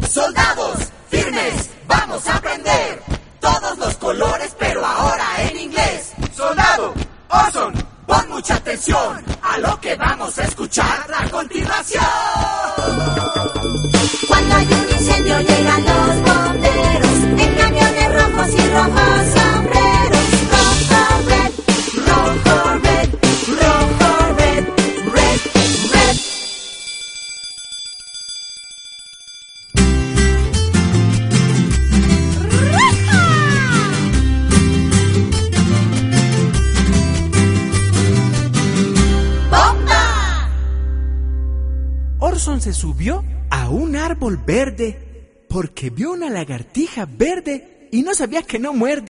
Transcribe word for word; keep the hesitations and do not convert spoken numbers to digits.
Soldados, firmes, vamos a aprender todos los colores, pero ahora en inglés. Soldado, Orson, pon mucha atención a lo que vamos a escuchar a continuación. Cuando hay un incendio llegan los bomberos en camiones rojos y rojos sombreros. Rojo, red, rojo, red, rojo, red, red, red. ¡Bomba! Orson se subió a un árbol verde porque vio una lagartija verde y no sabía que no muerde.